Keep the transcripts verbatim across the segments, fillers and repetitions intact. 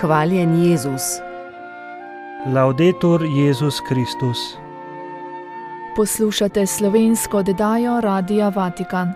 Hvaljen Jezus. Laudetur Jezus Kristus. Poslušate slovensko oddajo Radia Vatikan.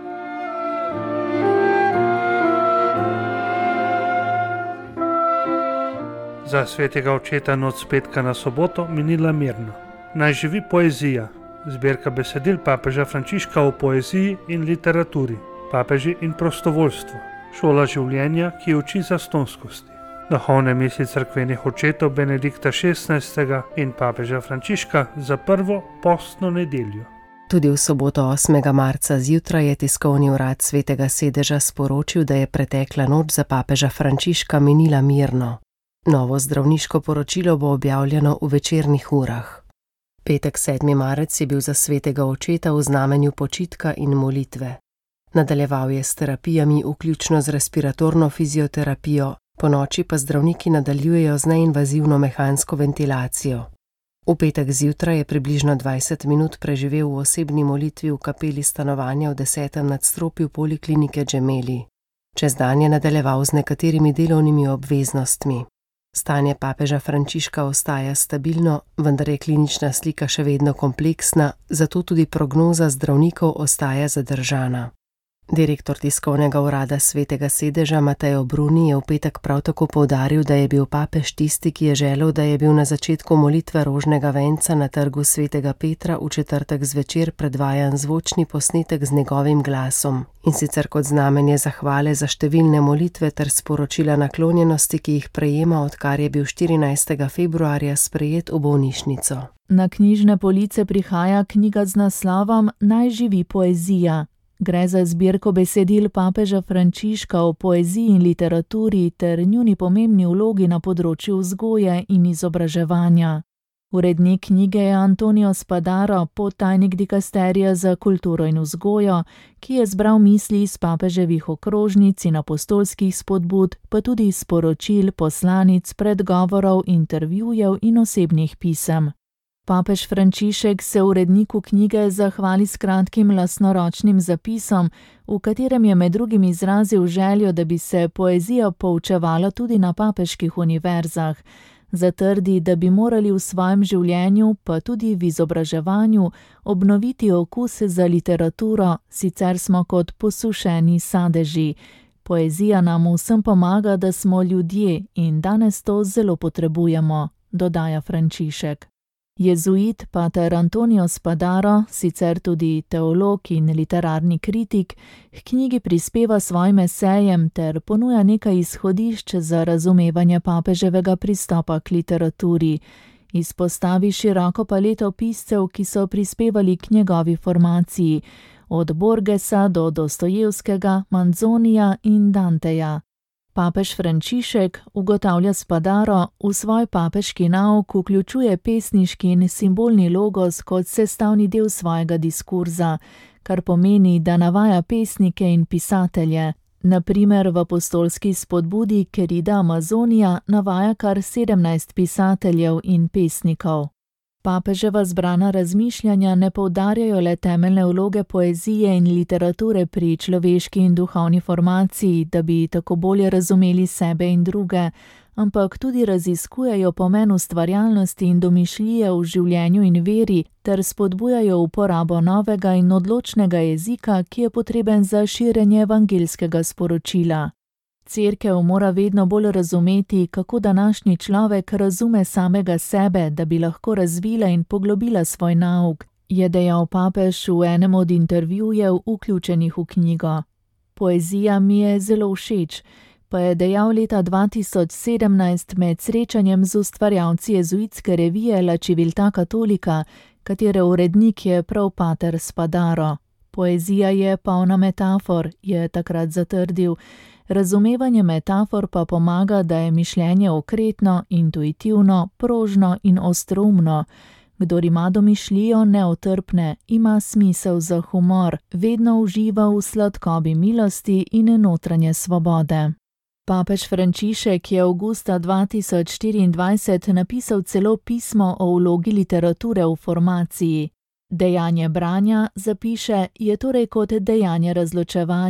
Za svetega očeta noč s petka na soboto minila mirno. Naj živi poezija. Zbirka besedil papeža Frančiška o poeziji in literaturi, papeži in prostovoljstvo. Šola življenja, ki uči zastonskosti. Duhovne misli cerkvenih očetov Benedikta šestnajstega in papeža Frančiška za prvo postno nedeljo. Tudi v soboto osmega marca zjutraj je tiskovni urad Svetega sedeža sporočil, da je pretekla noč za papeža Frančiška minila mirno. Novo zdravniško poročilo bo objavljeno v večernih urah. Petek sedmi marec je bil za svetega očeta v znamenju počitka in molitve. Nadaljeval je s terapijami, vključno z respiratorno fizioterapijo, ponoči pa zdravniki nadaljujejo z neinvazivno mehansko ventilacijo. V petek zjutraj je približno dvajset minut preživel v osebni molitvi v kapeli stanovanja v desetem nadstropju poliklinike Gemelli. Čez dan je nadaljeval z nekaterimi delovnimi obveznostmi. Stanje papeža Frančiška ostaja stabilno, vendar je klinična slika še vedno kompleksna, zato tudi prognoza zdravnikov ostaja zadržana. Direktor tiskovnega urada Svetega sedeža Matteo Bruni je v petek prav tako poudaril, da je bil papež tisti, ki je želel, da je bil na začetku molitve rožnega venca na trgu Svetega Petra v četrtek zvečer predvajan zvočni posnetek z njegovim glasom, in sicer kot znamenje zahvale za številne molitve ter sporočila naklonjenosti, ki jih prejema, odkar je bil štirinajstega februarja sprejet v bolnišnico. Na knjižne police prihaja knjiga z naslovom Naj živi poezija. Gre za zbirko besedil papeža Frančiška o poeziji in literaturi ter njuni pomembni vlogi na področju vzgoje in izobraževanja. Urednik knjige je Antonio Spadaro, podtajnik dikasterija za kulturo in vzgojo, ki je zbral misli iz papeževih okrožnic in apostolskih spodbud, pa tudi sporočil, poslanic, predgovorov, intervjujev in osebnih pisem. Papež Frančišek se uredniku knjige zahvali s kratkim lastnoročnim zapisom, v katerem je med drugim izrazil željo, da bi se poezija poučevala tudi na papeških univerzah. Zatrdi, da bi morali v svojem življenju, pa tudi v izobraževanju, obnoviti okus za literaturo, sicer smo kot posušeni sadeži. Poezija nam vsem pomaga, da smo ljudje in danes to zelo potrebujemo, dodaja Frančišek. Jezuit pater Antonio Spadaro, sicer tudi teolog in literarni kritik, k knjigi prispeva svojim esejem ter ponuja nekaj izhodišč za razumevanje papeževega pristopa k literaturi. Izpostavi široko paleto piscev, ki so prispevali k njegovi formaciji, od Borgesa do Dostojevskega, Manzonija in Danteja. Papež Frančišek, ugotavlja Spadaro, v svoj papeški nauk vključuje pesniški in simbolni logos kot sestavni del svojega diskurza, kar pomeni, da navaja pesnike in pisatelje. Na primer v apostolski spodbudi Querida Amazonija navaja kar sedemnajst pisateljev in pesnikov. Papeževa zbrana razmišljanja ne poudarjajo le temeljne vloge poezije in literature pri človeški in duhovni formaciji, da bi tako bolje razumeli sebe in druge, ampak tudi raziskujejo pomen ustvarjalnosti in domišljije v življenju in veri ter spodbujajo uporabo novega in odločnega jezika, ki je potreben za širjenje evangeljskega sporočila. Cerkev mora vedno bolj razumeti, kako današnji človek razume samega sebe, da bi lahko razvila in poglobila svoj nauk, je dejal papež v enem od intervjujev vključenih v knjigo. Poezija mi je zelo všeč, pa je dejal leta dva tisoč sedemnajst med srečanjem z ustvarjalci jezuitske revije La Civiltà Cattolica, katere urednik je prav pater Spadaro. Poezija je polna metafor, je takrat zatrdil. Razumevanje metafor pa pomaga, da je mišljenje okretno, intuitivno, prožno in ostroumno. Kdor ima domišljijo neotrpne, ima smisel za humor, vedno uživa v sladkobi milosti in notranje svobode. Papež Frančišek je avgusta dva tisoč štiriindvajset napisal celo pismo o vlogi literature v formaciji. Dejanje branja, zapiše, je torej kot dejanje razločevanja,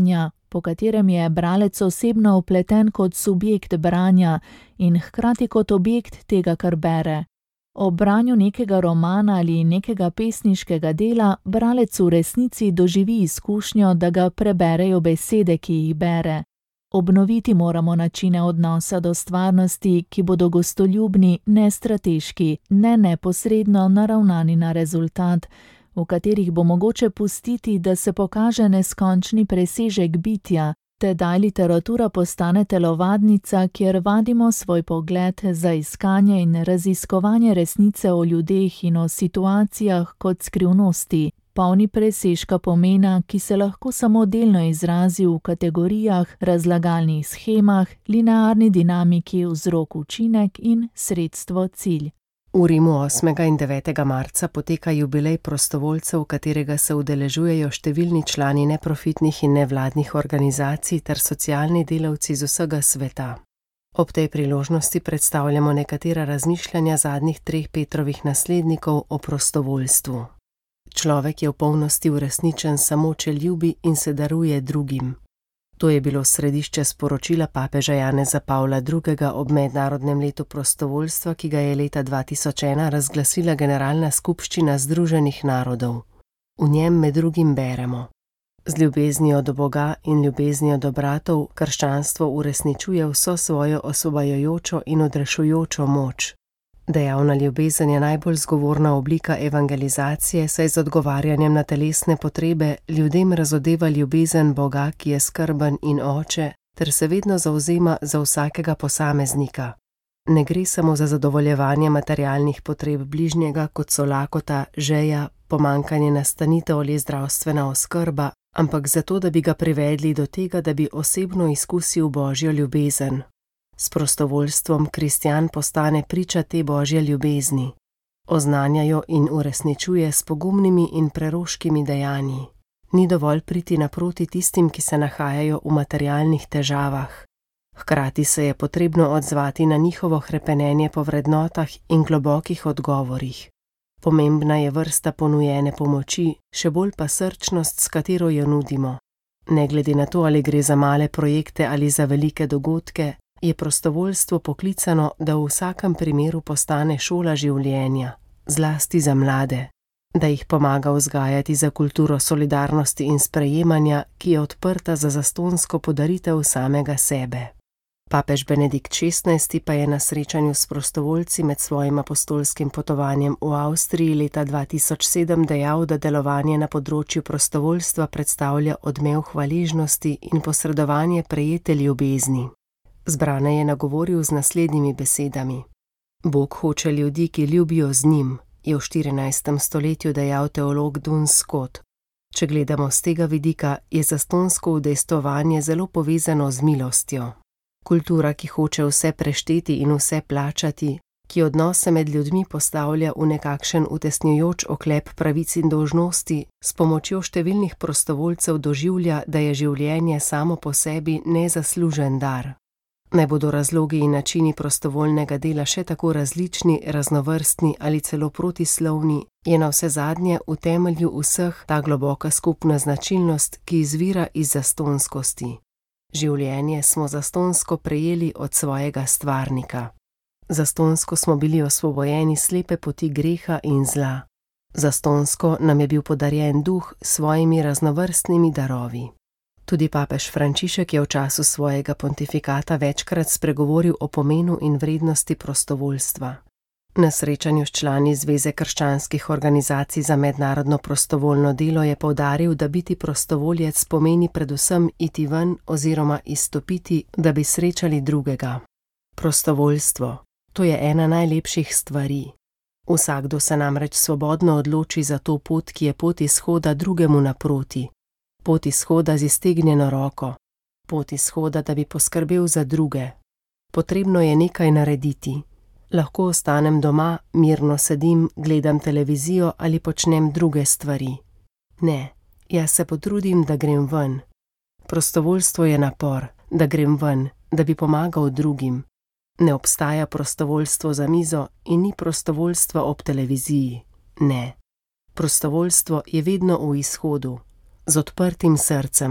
po katerem je bralec osebno vpleten kot subjekt branja in hkrati kot objekt tega, kar bere. Ob branju nekega romana ali nekega pesniškega dela bralec v resnici doživi izkušnjo, da ga preberejo besede, ki jih bere. Obnoviti moramo načine odnosa do stvarnosti, ki bodo gostoljubni, ne strateški, ne neposredno naravnani na rezultat, v katerih bo mogoče pustiti, da se pokaže neskončni presežek bitja, tedaj literatura postane telovadnica, kjer vadimo svoj pogled za iskanje in raziskovanje resnice o ljudeh in o situacijah kot skrivnosti, polni presežka pomena, ki se lahko samo delno izrazi v kategorijah, razlagalnih shemah, linearni dinamiki vzrok-učinek in sredstvo-cilj. V Rimu osmega in devetega marca poteka jubilej prostovoljcev, katerega se udeležujejo številni člani neprofitnih in nevladnih organizacij ter socialni delavci z vsega sveta. Ob tej priložnosti predstavljamo nekatera razmišljanja zadnjih treh Petrovih naslednikov o prostovoljstvu. Človek je v polnosti uresničen samo, če ljubi in se daruje drugim. To je bilo središče sporočila papeža Janeza Pavla drugega. ob mednarodnem letu prostovoljstva, ki ga je leta dva tisoč ena razglasila Generalna skupščina Združenih narodov. V njem med drugim beremo: Z ljubeznijo do Boga in ljubeznijo do bratov krščanstvo uresničuje vso svojo osvobajajočo in odrešujočo moč. Dejavna ljubezen je najbolj zgovorna oblika evangelizacije, saj z odgovarjanjem na telesne potrebe ljudem razodeva ljubezen Boga, ki je skrben in oče, ter se vedno zavzema za vsakega posameznika. Ne gre samo za zadovoljevanje materialnih potreb bližnjega, kot so lakota, žeja, pomanjkanje nastanitev ali zdravstvena oskrba, ampak zato, da bi ga privedli do tega, da bi osebno izkusil Božjo ljubezen. S prostovoljstvom kristjan postane priča te Božje ljubezni. Oznanja jo in uresničuje s pogumnimi in preroškimi dejanji. Ni dovolj priti naproti tistim, ki se nahajajo v materialnih težavah. Hkrati se je potrebno odzvati na njihovo hrepenenje po vrednotah in globokih odgovorih. Pomembna je vrsta ponujene pomoči, še bolj pa srčnost, s katero jo nudimo. Ne glede na to, ali gre za male projekte ali za velike dogodke, je prostovoljstvo poklicano, da v vsakem primeru postane šola življenja, zlasti za mlade, da jih pomaga vzgajati za kulturo solidarnosti in sprejemanja, ki je odprta za zastonjsko podaritev samega sebe. Papež Benedikt šestnajsti pa je na srečanju s prostovoljci med svojim apostolskim potovanjem v Avstriji leta dva tisoč sedem dejal, da delovanje na področju prostovoljstva predstavlja odmev hvaležnosti in posredovanje prejete ljubezni. Zbrane je nagovoril z naslednjimi besedami: Bog hoče ljudi, ki ljubijo z njim, je v štirinajstem stoletju dejal teolog Duns Scott. Če gledamo z tega vidika, je zastonjsko udejstvovanje zelo povezano z milostjo. Kultura, ki hoče vse prešteti in vse plačati, ki odnose med ljudmi postavlja v nekakšen utesnjujoč oklep pravic in dolžnosti, s pomočjo številnih prostovoljcev doživlja, da je življenje samo po sebi nezaslužen dar. Naj bodo razlogi in načini prostovoljnega dela še tako različni, raznovrstni ali celo protislovni, je navsezadnje v temelju vseh ta globoka skupna značilnost, ki izvira iz zastonjskosti. Življenje smo zastonjsko prejeli od svojega stvarnika. Zastonjsko smo bili osvobojeni slepe poti greha in zla. Zastonjsko nam je bil podarjen duh s svojimi raznovrstnimi darovi. Tudi papež Frančišek je v času svojega pontifikata večkrat spregovoril o pomenu in vrednosti prostovoljstva. Na srečanju s člani Zveze krščanskih organizacij za mednarodno prostovoljno delo je poudaril, da biti prostovoljec pomeni predvsem iti ven oziroma izstopiti, da bi srečali drugega. Prostovoljstvo, to je ena najlepših stvari. Vsakdo se namreč svobodno odloči za to pot, ki je pot izhoda drugemu naproti. Pot izhoda z iztegnjeno roko. Pot izhoda, da bi poskrbel za druge. Potrebno je nekaj narediti. Lahko ostanem doma, mirno sedim, gledam televizijo ali počnem druge stvari. Ne, jaz se potrudim, da grem ven. Prostovoljstvo je napor, da grem ven, da bi pomagal drugim. Ne obstaja prostovoljstvo za mizo in ni prostovoljstva ob televiziji. Ne. Prostovoljstvo je vedno v izhodu, z odprtim srcem,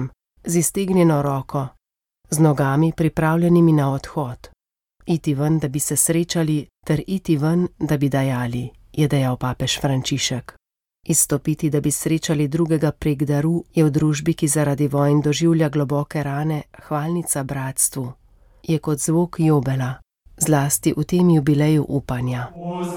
z iztegnjeno roko, z nogami pripravljenimi na odhod. Iti ven, da bi se srečali, ter iti ven, da bi dajali, je dejal papež Frančišek. Izstopiti, da bi srečali drugega prek daru, je v družbi, ki zaradi vojn doživlja globoke rane, hvalnica bratstvu. Je kot zvok jubela, zlasti v tem jubileju upanja.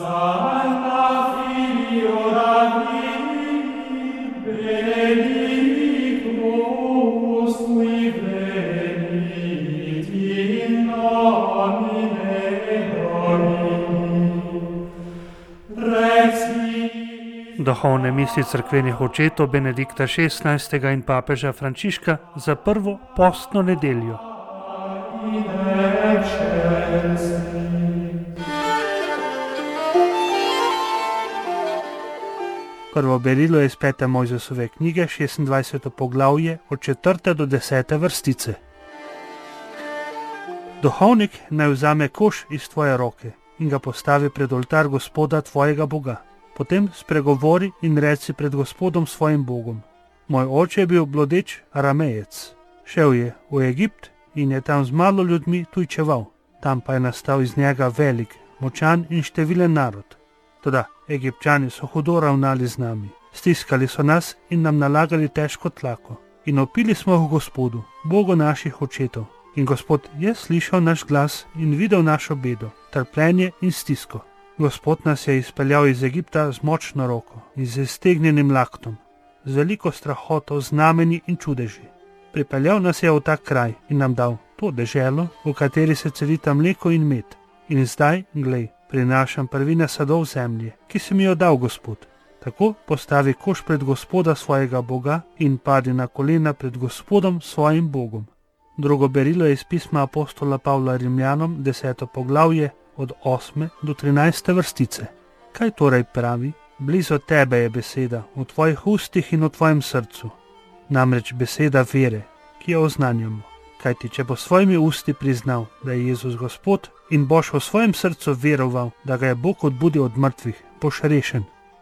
Duhovne misli cerkvenih očetov Benedikta šestnajstega in papeža Frančiška za prvo postno nedeljo. Prvo berilo je iz pete Mojzesove knjige, šestindvajseto poglavje, od četrte do desete vrstice. Duhovnik naj vzame koš iz tvoje roke in ga postavi pred oltar Gospoda tvojega Boga. Potem spregovori in reci pred Gospodom svojim Bogom. Moj oče je bil blodeč Aramejec. Šel je v Egipt in je tam z malo ljudmi tujčeval. Tam pa je nastal iz njega velik, močan in številen narod. Toda Egipčani so hudo ravnali z nami. Stiskali so nas in nam nalagali težko tlako. In opili smo v Gospodu, Bogu naših očetov. In Gospod je slišal naš glas in videl našo bedo, trpljenje in stisko. Gospod nas je izpeljal iz Egipta z močno roko in z iztegnjenim laktom, z veliko strahoto, znamenji in čudeži. Pripeljal nas je v ta kraj in nam dal to deželo, v kateri se celita mleko in med. In zdaj, glej, prinašam prvine sadov zemlje, ki si mi jo dal, Gospod. Tako postavi koš pred Gospoda svojega Boga in padi na kolena pred Gospodom svojim Bogom. Drugo berilo je iz pisma apostola Pavla Rimljanom, deseto poglavje, od osme do trinajste vrstice. Kaj torej pravi? Blizu tebe je beseda, v tvojih ustih in v tvojem srcu. Namreč beseda vere, ki jo oznanjamo. Kajti, če bo svojimi usti priznal, da je Jezus Gospod, in boš v svojem srcu veroval, da ga je Bog odbudil od mrtvih, boš rešen.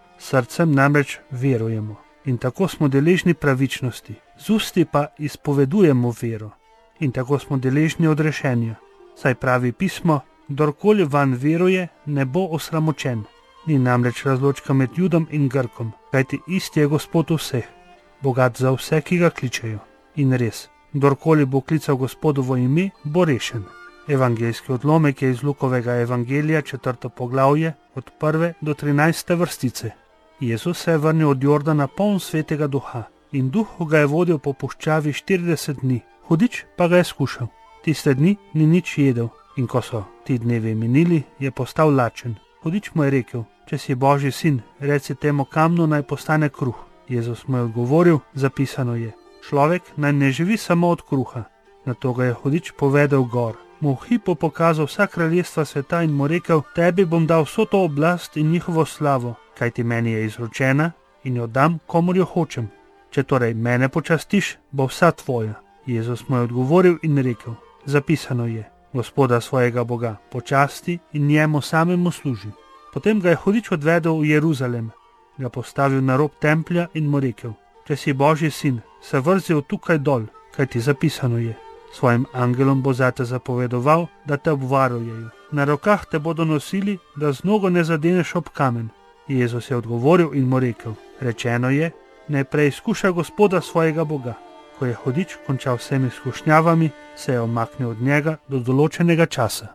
Srcem namreč verujemo in tako smo deležni pravičnosti, z usti pa izpovedujemo vero in tako smo deležni odrešenja. Saj pravi pismo, kdorkoli van veruje, ne bo osramočen. Ni namreč razločka med Judom in Grkom, kajti isti je Gospod vseh, bogat za vse, ki ga kličejo. In res, kdorkoli bo klical Gospodovo ime, bo rešen. Evangeljski odlomek je iz Lukovega evangelija, četrto poglavje, od prve do trinajste vrstice. Jezus se je vrnil od Jordana poln svetega duha in duh ga je vodil po puščavi štirideset dni. Hudič pa ga je skušal. Tiste dni ni nič jedel. In ko so ti dnevi minili, je postal lačen. Hudič mu je rekel, če si Božji sin, reci temu kamnu naj postane kruh. Jezus mu je odgovoril, zapisano je, človek naj ne živi samo od kruha. Nato ga je hudič povedal gor, mu v hipu pokazal vsa kraljestva sveta in mu rekel, tebi bom dal vso to oblast in njihovo slavo, kajti meni je izročena in jo dam, komur jo hočem. Če torej mene počastiš, bo vsa tvoja. Jezus mu je odgovoril in rekel, zapisano je, Gospoda svojega Boga počasti in njemu samemu služi. Potem ga je hudič odvedel v Jeruzalem, ga postavil na rob templja in mu rekel, če si Božji sin, se vrzi tukaj dol, kajti zapisano je, svojim angelom bo zate zapovedoval, da te obvarujejo. Na rokah te bodo nosili, da z nogo ne zadeneš ob kamen. Jezus je odgovoril in mu rekel, rečeno je, naj preizkuša Gospoda svojega Boga. Ko je hudič končal vsemi izkušnjavami, se je omaknil od njega do določenega časa.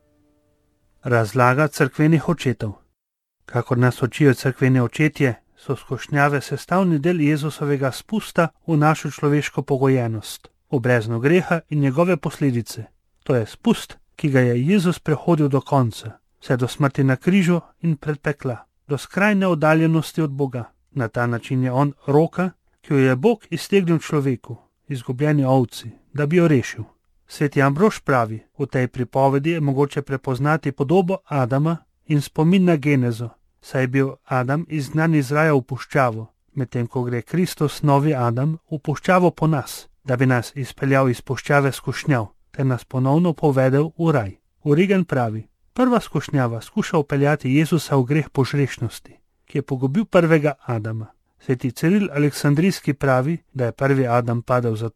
Razlaga cerkvenih očetov. Kakor nas učijo cerkveni očetje, so skušnjave sestavni del Jezusovega spusta v našo človeško pogojenost, v brezno greha in njegove posledice. To je spust, ki ga je Jezus prehodil do konca, vse do smrti na križu in pred pekla, do skrajne oddaljenosti od Boga. Na ta način je on roka, ki jo je Bog iztegnil človeku, izgubljeni ovci, da bi jo rešil. Sveti Ambrož pravi, v tej pripovedi je mogoče prepoznati podobo Adama in spomin na genezo, saj je bil Adam izgnan iz raja v puščavo, medtem ko gre Kristus, novi Adam, v puščavo po nas, da bi nas izpeljal iz puščave skušnjav, ter nas ponovno povedel v raj. Origen pravi, prva skušnjava skuša upeljati Jezusa v greh požrešnosti, ki je pogubil prvega Adama. Sveti Ciril Aleksandrijski pravi, da je prvi Adam padel zato,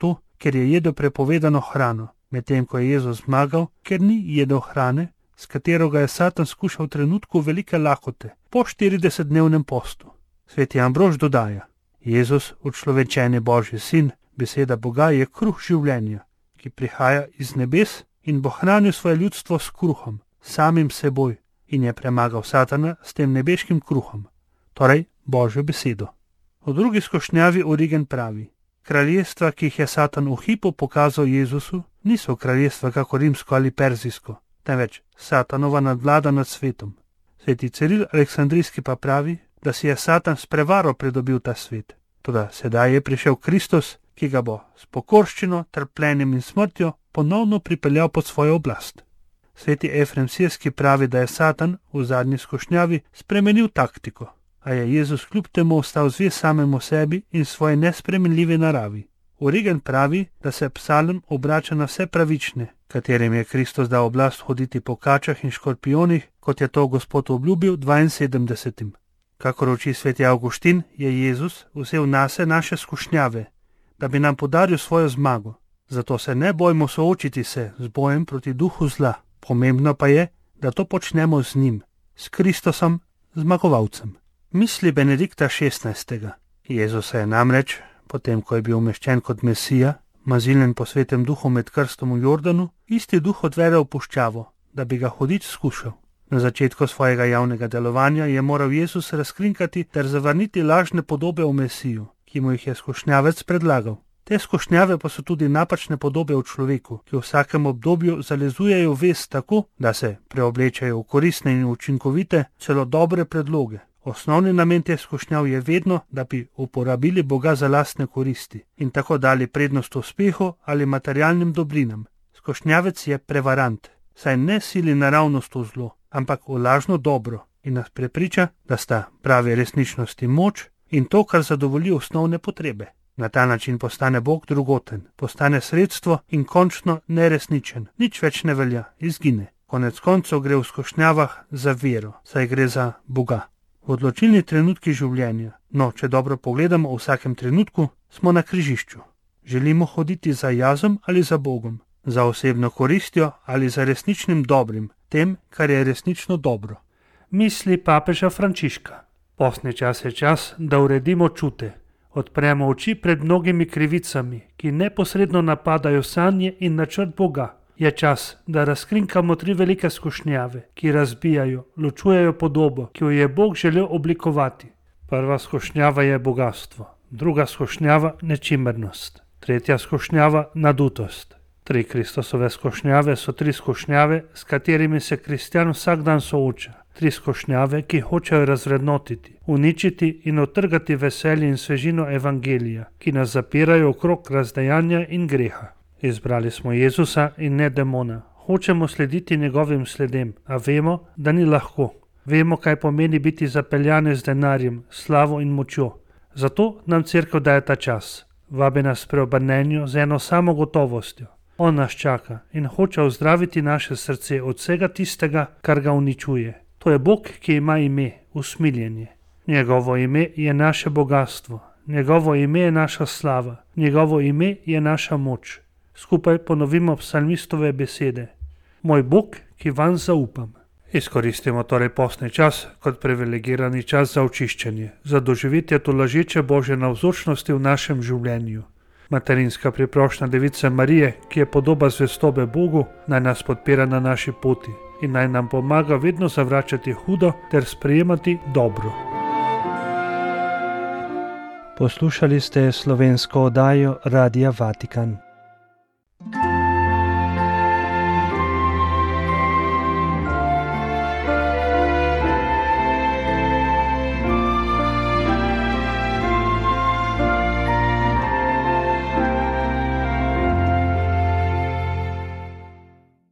ker je jedel prepovedano hrano, medtem ko je Jezus zmagal, ker ni jedel hrane, s katero ga je Satan skušal v trenutku velike lakote, po štiridesetdnevnem postu. Sveti Ambrož dodaja: Jezus, učlovečeni Božji sin, beseda Boga, je kruh življenja, ki prihaja iz nebes in bo hranil svoje ljudstvo s kruhom, samim seboj, in je premagal Satana s tem nebeškim kruhom, torej Božjo besedo. V drugi skušnjavi Origen pravi: kraljestva, ki jih je Satan v hipu pokazal Jezusu, niso kraljestva kako rimsko ali perzijsko, temveč Satanova nadvlada nad svetom. Sveti Ciril Aleksandrijski pa pravi, da si je Satan s prevaro pridobil ta svet. Toda sedaj je prišel Kristus, ki ga bo s pokorščino, trpljenjem in smrtjo ponovno pripeljal pod svojo oblast. Sveti Efrem Sirski pravi, da je Satan v zadnji skušnjavi spremenil taktiko, a je Jezus kljub temu ostal zvest samemu sebi in svoji nespremenljivi naravi. Origen pravi, da se psalm obrača na vse pravične, katerim je Kristus dal oblast hoditi po kačah in škorpionih, kot je to Gospod obljubil dvainsedemdesetim. Kakor uči sveti Avguštin, je Jezus vzel nase naše skušnjave, da bi nam podaril svojo zmago. Zato se ne bojmo soočiti se z bojem proti duhu zla. Pomembno pa je, da to počnemo z njim, s Kristusom, zmagovalcem. Misli Benedikta šestnajstega. Jezus se je namreč, potem ko je bil umeščen kot Mesija, maziljen po svetem duhu med krstom v Jordanu, isti duh odvede v puščavo, da bi ga hudič skušal. Na začetku svojega javnega delovanja je moral Jezus razkrinkati ter zavrniti lažne podobe o Mesiju, ki mu jih je skušnjavec predlagal. Te skušnjave pa so tudi napačne podobe o človeku, ki v vsakem obdobju zalezujejo vest tako, da se preoblečajo v koristne in učinkovite, celo dobre predloge. Osnovni namen teh skušnjav je vedno, da bi uporabili Boga za lastne koristi in tako dali prednost uspehu ali materialnim dobrinam. Skušnjavec je prevarant, saj ne sili naravnost v zlo, ampak v lažno dobro in nas prepriča, da sta pravi resničnosti moč in to, kar zadovolji osnovne potrebe. Na ta način postane Bog drugoten, postane sredstvo in končno neresničen, nič več ne velja, izgine. Konec koncev gre v skušnjavah za vero, saj gre za Boga. V odločilni trenutki življenja, no, če dobro pogledamo v vsakem trenutku, smo na križišču. Želimo hoditi za jazom ali za Bogom, za osebno koristjo ali za resničnim dobrim, tem, kar je resnično dobro. Misli papeža Frančiška. Postni čas je čas, da uredimo čute. Odpremo oči pred mnogimi krivicami, ki neposredno napadajo sanje in načrt Boga. Je čas, da razkrinkamo tri velike skušnjave, ki razbijajo, ločujejo podobo, ki jo je Bog želel oblikovati. Prva skušnjava je bogastvo, druga skušnjava nečimernost, tretja skušnjava nadutost. Tri Kristusove skušnjave so tri skušnjave, s katerimi se kristjan vsak dan sooča. Tri skušnjave, ki hočejo razvrednotiti, uničiti in otrgati veselje in svežino evangelija, ki nas zapirajo okrog razdejanja in greha. Izbrali smo Jezusa in ne demona. Hočemo slediti njegovim sledem, a vemo, da ni lahko. Vemo, kaj pomeni biti zapeljani z denarjem, slavo in močjo. Zato nam cerkev daje ta čas. Vabi nas preobrnenju z eno samo gotovostjo. On nas čaka in hoče ozdraviti naše srce od vsega tistega, kar ga uničuje. To je Bog, ki ima ime, usmiljenje. Njegovo ime je naše bogatstvo, njegovo ime je naša slava, njegovo ime je naša moč. Skupaj ponovimo psalmistove besede. Moj Bog, ki vanj zaupam. Izkoristimo torej postni čas kot privilegirani čas za očiščenje, za doživetje tolažeče Božje navzočnosti v našem življenju. Materinska priprošnja Device Marije, ki je podoba zvestobe Bogu, naj nas podpira na naši poti in naj nam pomaga vedno zavračati hudo ter sprejemati dobro. Poslušali ste slovensko oddajo Radia Vatikan.